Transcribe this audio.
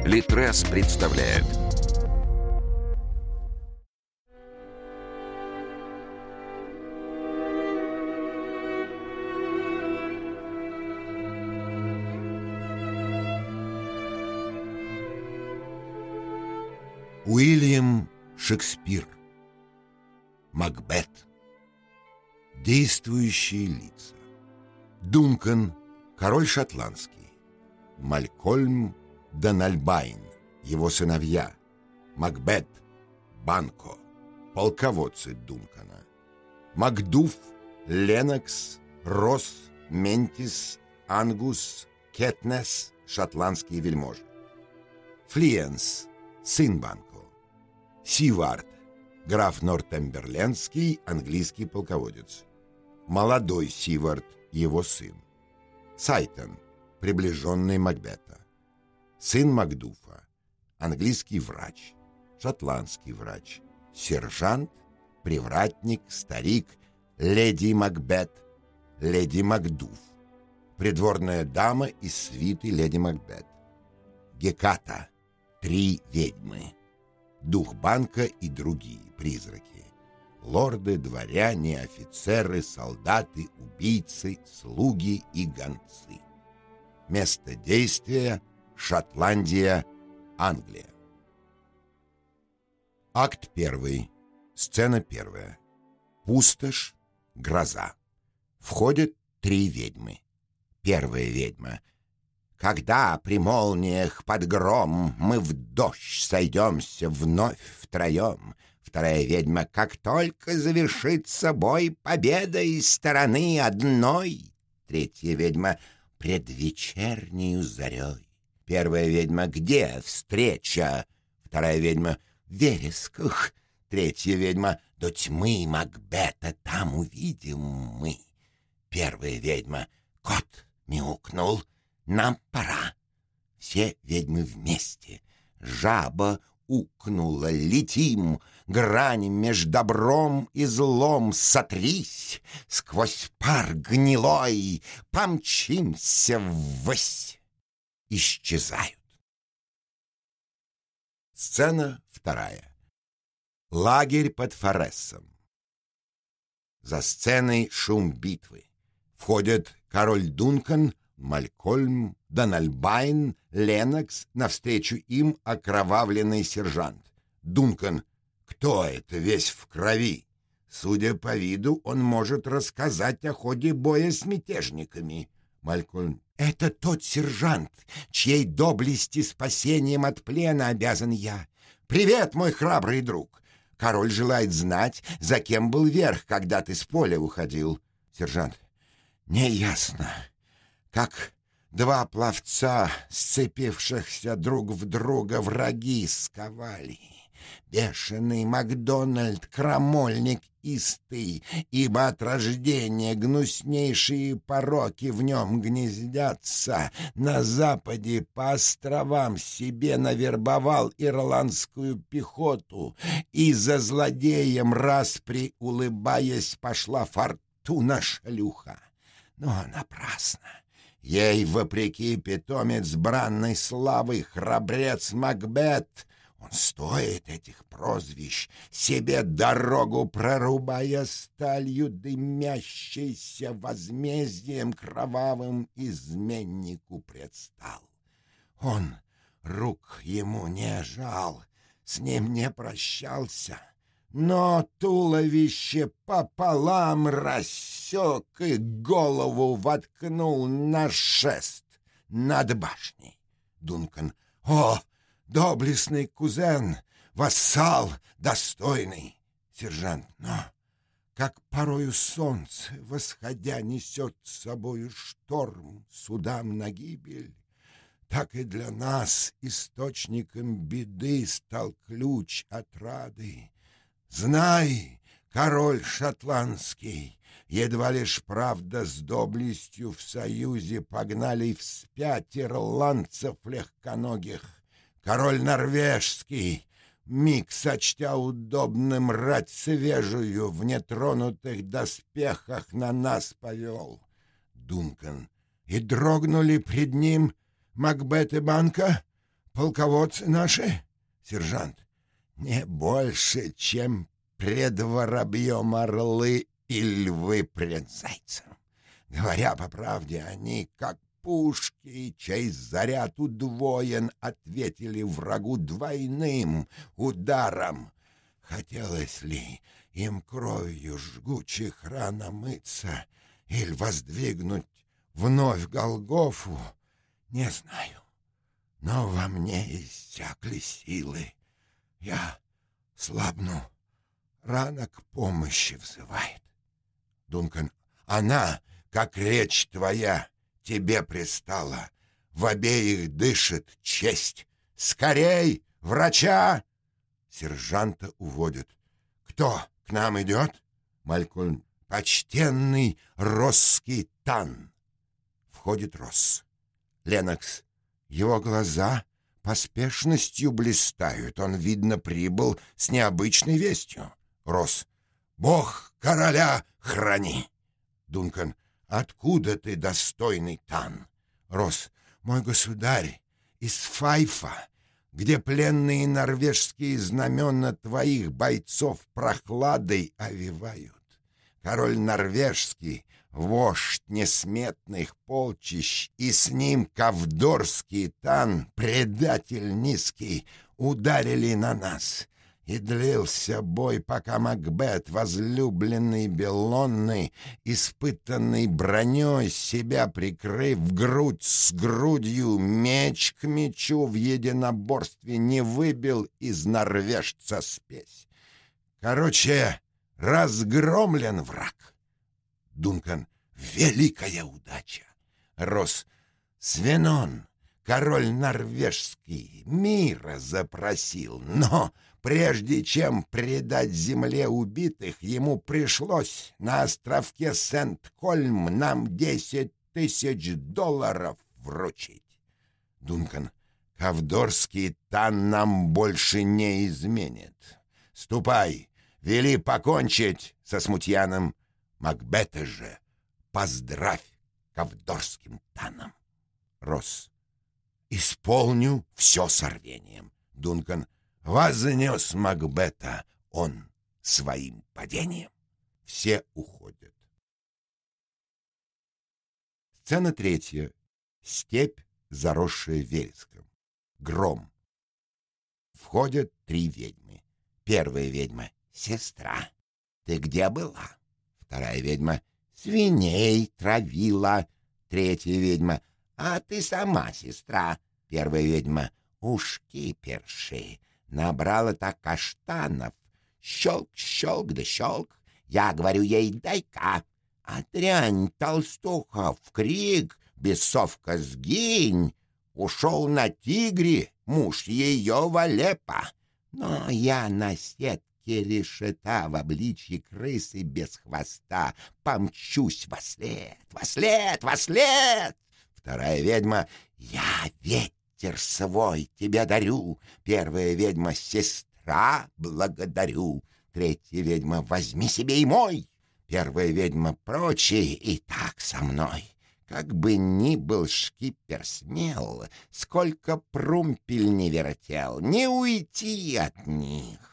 Литрес представляет. Уильям Шекспир. Макбет. Действующие лица: Дункан, король шотландский; Малькольм Дональбайн, его сыновья; Макбет, Банко, полководцы Дункана; Макдуф, Ленокс, Росс, Ментис, Ангус, Кетнес, шотландские вельможи; Флиенс, сын Банко; Сивард, граф Нортемберлендский, английский полководец; молодой Сивард, его сын; Сайтон, приближенный Макбета; сын Макдуфа, английский врач, шотландский врач; сержант, привратник, старик, леди Макбет, леди Макдуф, придворная дама из свиты леди Макбет; Геката, 3 ведьмы; дух Банка и другие призраки; лорды, дворяне, офицеры, солдаты, убийцы, слуги и гонцы. Место действия: Шотландия, Англия. Акт 1. Сцена 1. Пустошь, гроза. Входят 3 ведьмы. Первая ведьма: когда при молниях под гром мы в дождь сойдемся вновь втроем. Вторая ведьма: как только завершится бой победой стороны одной. Третья ведьма: пред вечернею зарей. Первая ведьма: где встреча? Вторая ведьма: в вересках. Третья ведьма: до тьмы Макбета там увидим мы. Первая ведьма: кот мяукнул, нам пора. Все ведьмы вместе. Жаба укнула, летим, грань меж добром и злом сотрись, сквозь пар гнилой помчимся ввысь. Исчезают. Сцена 2. Лагерь под Форессом. За сценой шум битвы. Входят король Дункан, Малькольм, Дональбайн, Ленокс, навстречу им окровавленный сержант. Дункан: кто это весь в крови? Судя по виду, он может рассказать о ходе боя с мятежниками. Малькольм: это тот сержант, чьей доблести спасением от плена обязан я. Привет, мой храбрый друг. Король желает знать, за кем был верх, когда ты с поля уходил. Сержант: неясно. Как 2 пловца, сцепившихся друг в друга, враги сковали. Бешеный Макдональд, крамольник истый, ибо от рождения гнуснейшие пороки в нем гнездятся. На западе по островам себе навербовал ирландскую пехоту, и за злодеем распри, улыбаясь, пошла фортуна шлюха. Но напрасно. Ей, вопреки, питомец бранной славы, храбрец Макбет. Он стоит этих прозвищ, себе дорогу прорубая сталью дымящейся, возмездием кровавым изменнику предстал. Он рук ему не жал, с ним не прощался, но туловище пополам рассек и голову воткнул на шест над башней. Дункан: о, доблестный кузен, вассал достойный. Сержант: но как порою солнце, восходя, несет с собою шторм судам на гибель, так и для нас источником беды стал ключ отрады. Знай, король шотландский, едва лишь правда с доблестью в союзе погнали вспять ирландцев легконогих. Король норвежский, миг сочтя удобным, рать свежую в нетронутых доспехах на нас повел. Дункан: и дрогнули пред ним Макбет и Банка? полководцы наши, сержант? Не больше, чем пред воробьем орлы и львы пред зайцем. Говоря по правде, они, как пушки, чей заряд удвоен, ответили врагу двойным ударом. Хотелось ли им кровью жгучих ран омыться или воздвигнуть вновь Голгофу, не знаю. Но во мне иссякли силы. Я слабну. Рана к помощи взывает. Дункан, она, как речь твоя, тебе пристала. В обеих дышит честь. Скорей, врача! Сержанта уводят. Кто к нам идет? Малькольм. Почтенный росский Тан. Входит Росс. Ленокс. Его глаза поспешностью блистают. Он, видно, прибыл с необычной вестью. Росс. Бог короля храни. Дункан. Откуда ты, достойный Тан? Росс. Мой государь, из Файфа, где пленные норвежские знамена твоих бойцов прохладой овевают. Король норвежский, вождь несметных полчищ, и с ним ковдорский Тан, предатель низкий, ударили на нас. И длился бой, пока Макбет, возлюбленный Белонны, испытанный броней, себя прикрыв грудь с грудью, меч к мечу в единоборстве не выбил из норвежца спесь. Короче, разгромлен враг. Дункан. Великая удача. Росс. Свенон, король норвежский, мира запросил, но прежде чем предать земле убитых, ему пришлось на островке Сент-Кольм нам 10 000 долларов вручить. Дункан. Ковдорский Тан нам больше не изменит. Ступай, вели покончить со смутьяном. Макбета же поздравь ковдорским Таном. Росс. Исполню все с рвением. Дункан. Вознес Макбета он своим падением. Все уходят. Сцена третья. Степь, заросшая вереском. Гром. Входят 3 ведьмы. Первая ведьма. Сестра, ты где была? Вторая ведьма. Свиней травила. Третья ведьма. А ты сама, сестра. Первая ведьма. Ушки перши. Набрала так каштанов. Щелк-щелк да щелк. Я говорю ей, дай-ка. А дрянь толстуха в крик. Бесовка сгинь. Ушел на тигре муж ее Валепа. Но я на сетке решета в обличье крысы без хвоста. Помчусь вослед, вослед, вослед. Вторая ведьма. Я ветер свой тебе дарю. Первая ведьма. Сестра, благодарю. Третья ведьма. Возьми себе и мой. Первая ведьма. Прочие и так со мной. Как бы ни был шкипер смел, сколько прумпель не вертел, не уйти от них.